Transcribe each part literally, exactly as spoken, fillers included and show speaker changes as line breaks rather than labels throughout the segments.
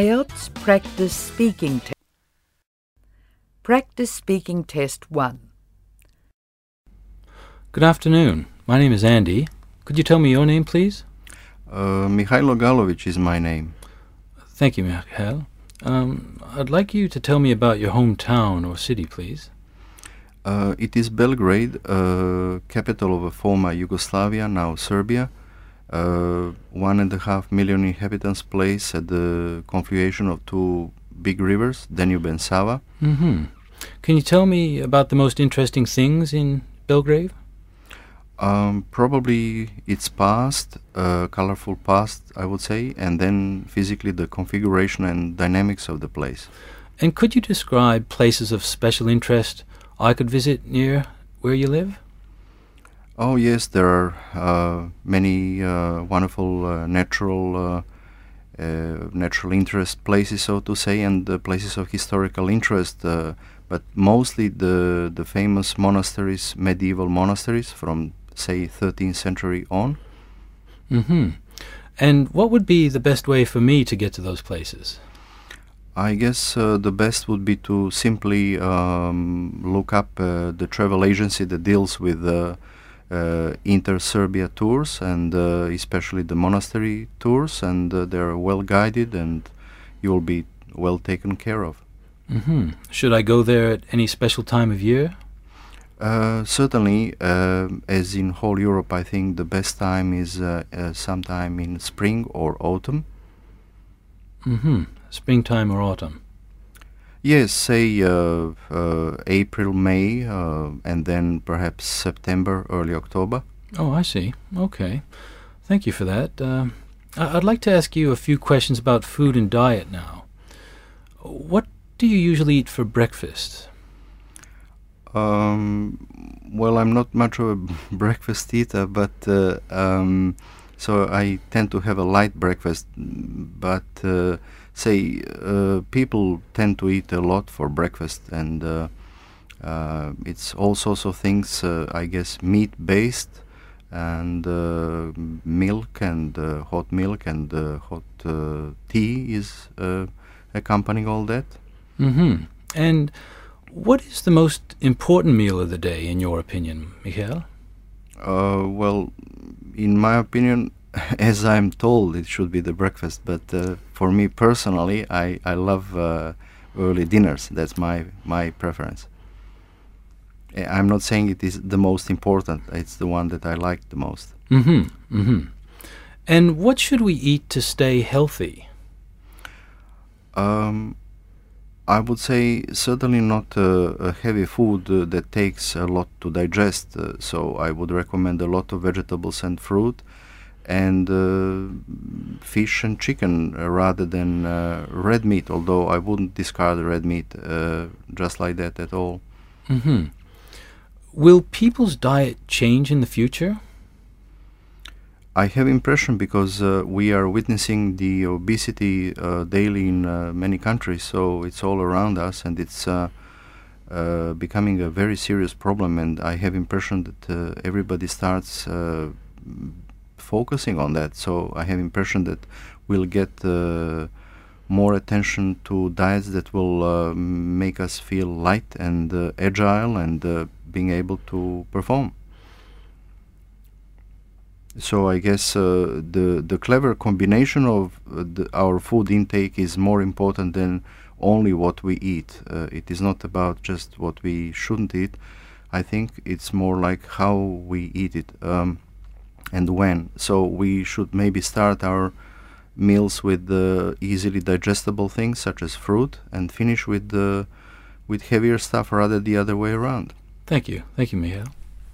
I E L T S Practice Speaking Test. Practice Speaking Test one.
Good afternoon. My name is Andy. Could you tell me your name, please?
Uh, Mikhailo Galovic is my name.
Thank you, Mikhail. Um, I'd like you to tell me about your hometown or city, please.
Uh, it is Belgrade, uh, capital of a former Yugoslavia, now Serbia. Uh, one and a half million inhabitants, place at the confluation of two big rivers, Danube and Sava.
Mm-hmm. Can you tell me about the most interesting things in Belgrade?
Um, probably its past, uh, colorful past, I would say, and then physically the configuration and dynamics of the place.
And could you describe places of special interest I could visit near where you live?
Oh yes, there are uh, many uh, wonderful uh, natural uh, uh, natural interest places, so to say, and uh, places of historical interest, uh, but mostly the the famous monasteries, medieval monasteries from, say, thirteenth century on.
Mm-hmm. And what would be the best way for me to get to those places?
I guess uh, the best would be to simply um, look up uh, the travel agency that deals with uh, uh, inter-Serbia tours, and uh, especially the monastery tours, and uh, they're well guided and you'll be well taken care of.
Mm-hmm. Should I go there at any special time of year?
Uh, certainly, uh, as in whole Europe, I think the best time is uh, uh, sometime in spring or autumn.
Mm-hmm. Springtime or autumn?
Yes, say uh, uh, April, May, uh, and then perhaps September, early October.
Oh, I see. Okay. Thank you for that. Uh, I- I'd like to ask you a few questions about food and diet now. What do you usually eat for breakfast?
Um, well, I'm not much of a breakfast eater, but uh, um, so I tend to have a light breakfast. But uh, say uh, people tend to eat a lot for breakfast, and uh, uh, it's all sorts of things. Uh, I guess meat-based, and uh, milk, and uh, hot milk, and uh, hot uh, tea is uh, accompanying all that.
Mm-hmm. And what is the most important meal of the day, in your opinion, Mikhail?
Uh, well, in my opinion, as I'm told, it should be the breakfast. But uh, for me personally, I, I love uh, early dinners. That's my, my preference. Uh, I'm not saying it is the most important. It's the one that I like the most.
Mm-hmm. Mm-hmm. And what should we eat to stay healthy?
Um, I would say certainly not uh, a heavy food uh, that takes a lot to digest. Uh, so I would recommend a lot of vegetables and fruit, and uh, fish and chicken uh, rather than uh, red meat, although I wouldn't discard red meat uh, just like that at all.
Mm-hmm. Will people's diet change in the future?
I have impression, because uh, we are witnessing the obesity uh, daily in uh, many countries, so it's all around us, and it's uh, uh, becoming a very serious problem, and I have impression that uh, everybody starts uh, focusing on that. So I have impression that we'll get uh, more attention to diets that will uh, make us feel light and uh, agile, and uh, being able to perform. So I guess uh, the the clever combination of uh, the, our food intake is more important than only what we eat. Uh, it is not about just what we shouldn't eat. I think it's more like how we eat it um, and when. So we should maybe start our meals with the easily digestible things such as fruit, and finish with the with heavier stuff, rather the other way around.
Thank you. Thank you, Mikhail.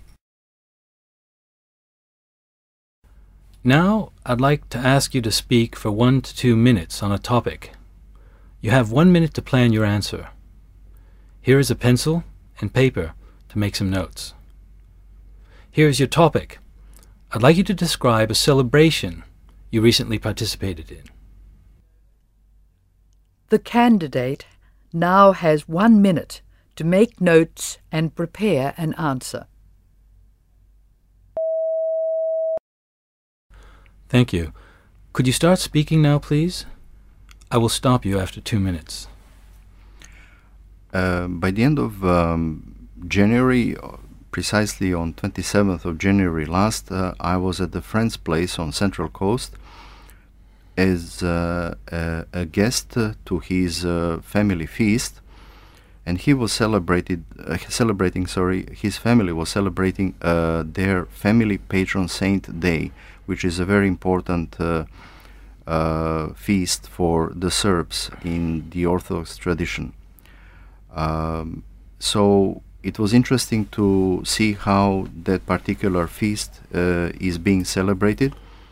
Now, I'd like to ask you to speak for one to two minutes on a topic. You have one minute to plan your answer. Here is a pencil and paper to make some notes. Here is your topic. I'd like you to describe a celebration you recently participated in.
The candidate now has one minute to make notes and prepare an answer.
Thank you. Could you start speaking now, please? I will stop you after two minutes.
Uh, by the end of um, January, uh, precisely on twenty-seventh of January last, uh, I was at a friend's place on Central Coast as uh, a, a guest uh, to his uh, family feast, and he was celebrated uh, celebrating. Sorry, his family was celebrating uh, their family patron saint day, which is a very important uh, uh, feast for the Serbs in the Orthodox tradition. Um, so it was interesting to see how that particular feast uh, is being celebrated.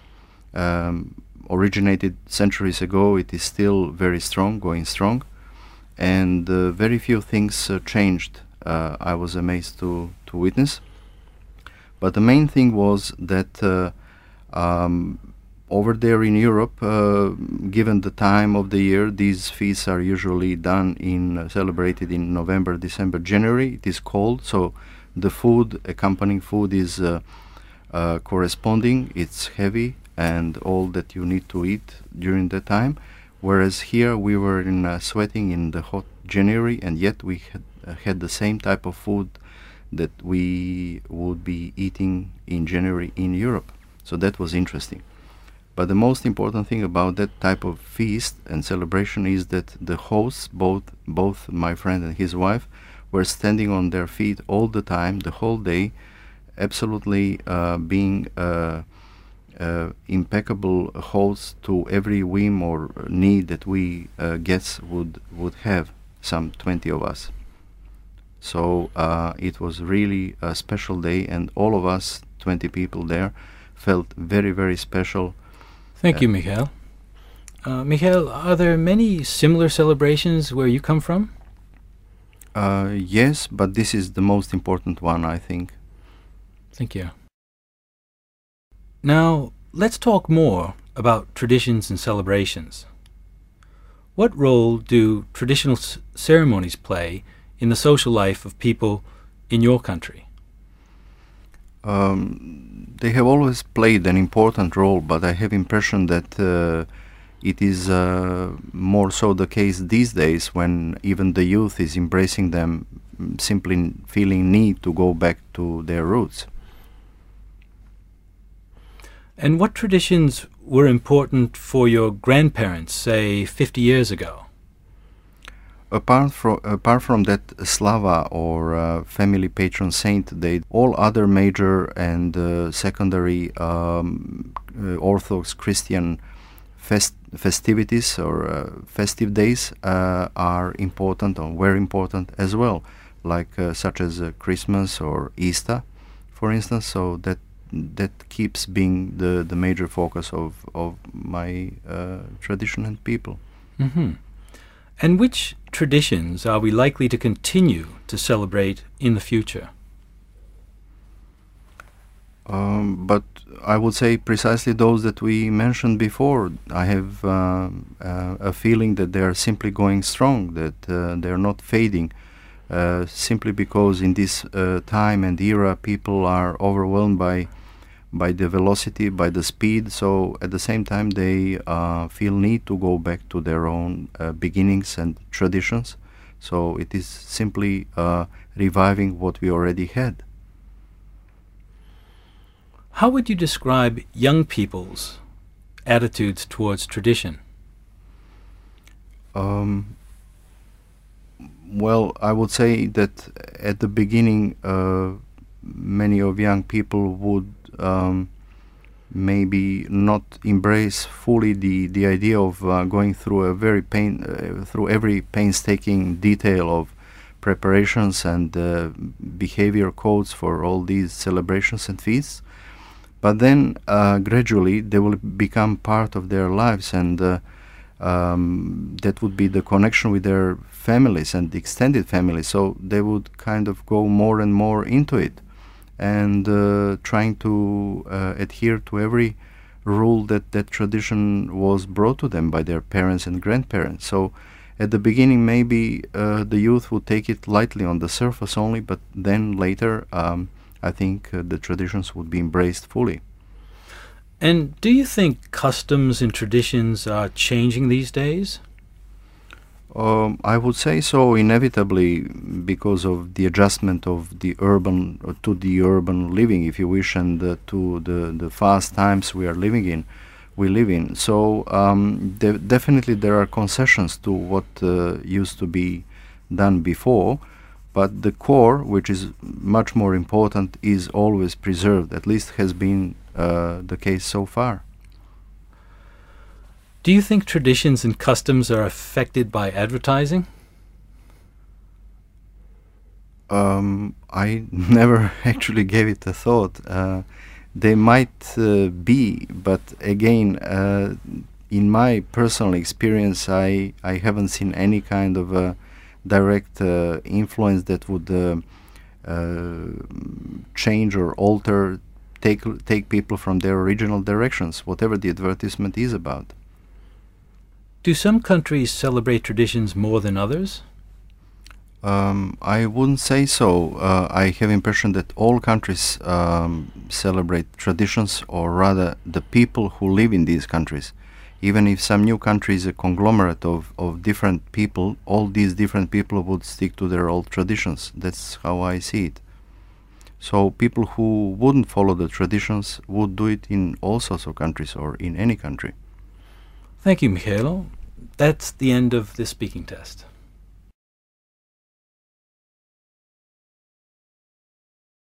Um, originated centuries ago, it is still very strong, going strong, and uh, very few things uh, changed. Uh, I was amazed to, to witness. But the main thing was that uh, um, over there in Europe, uh, given the time of the year, these feasts are usually done in, uh, celebrated in November, December, January. It is cold, so the food, accompanying food is uh, uh, corresponding, it's heavy, and all that you need to eat during the time. Whereas here we were in uh, sweating in the hot January, and yet we had, uh, had the same type of food that we would be eating in January in Europe. So that was interesting. But the most important thing about that type of feast and celebration is that the hosts, both both my friend and his wife, were standing on their feet all the time, the whole day, absolutely uh, being uh, uh, impeccable hosts to every whim or need that we uh, guests would would have. Some twenty of us. So uh, it was really a special day, and all of us, twenty people there, felt very, very special.
Thank you, Mikhail. Uh, Mikhail, are there many similar celebrations where you come from?
Uh, yes, but this is the most important one, I think.
Thank you. Now, let's talk more about traditions and celebrations. What role do traditional c- ceremonies play in the social life of people in your country?
Um, they have always played an important role, but I have impression that uh, it is uh, more so the case these days, when even the youth is embracing them, simply feeling need to go back to their roots.
And what traditions were important for your grandparents, say, fifty years ago?
Apart from apart from that Slava or uh, family patron saint day, all other major and uh, secondary um, uh, Orthodox Christian fest festivities or uh, festive days uh, are important or were important as well, like uh, such as uh, Christmas or Easter, for instance. So that that keeps being the the major focus of of my uh, tradition and people.
Mm-hmm. And which traditions are we likely to continue to celebrate in the future?
Um, but I would say precisely those that we mentioned before. I have uh, uh, a feeling that they are simply going strong, that uh, they are not fading, uh, simply because in this uh, time and era people are overwhelmed by by the velocity, by the speed, so at the same time they uh, feel need to go back to their own uh, beginnings and traditions. So it is simply uh, reviving what we already had.
How would you describe young people's attitudes towards tradition?
Um, well, I would say that at the beginning uh, many of young people would Um, maybe not embrace fully the, the idea of uh, going through a very pain uh, through every painstaking detail of preparations and uh, behavior codes for all these celebrations and feasts. But then uh, gradually they will become part of their lives, and uh, um, that would be the connection with their families and extended families. So they would kind of go more and more into it, and uh, trying to uh, adhere to every rule that that tradition was brought to them by their parents and grandparents. So at the beginning maybe uh, the youth would take it lightly on the surface only, but then later um, I think uh, the traditions would be embraced fully.
And do you think customs and traditions are changing these days?
Um, I would say so, inevitably, because of the adjustment of the urban uh, to the urban living, if you wish, and uh, to the the fast times we are living in, we live in. So um, de- definitely there are concessions to what uh, used to be done before, but the core, which is much more important, is always preserved. At least has been uh, the case so far.
Do you think traditions and customs are affected by advertising?
Um, I never actually gave it a thought. Uh, they might uh, be, but again, uh, in my personal experience, I, I haven't seen any kind of uh, direct uh, influence that would uh, uh, change or alter, take take people from their original directions, whatever the advertisement is about.
Do some countries celebrate traditions more than others?
Um, I wouldn't say so. Uh, I have impression that all countries um, celebrate traditions, or rather the people who live in these countries. Even if some new country is a conglomerate of, of different people, all these different people would stick to their old traditions. That's how I see it. So people who wouldn't follow the traditions would do it in all sorts of countries or in any country.
Thank you, Michaelo. That's the end of this speaking test.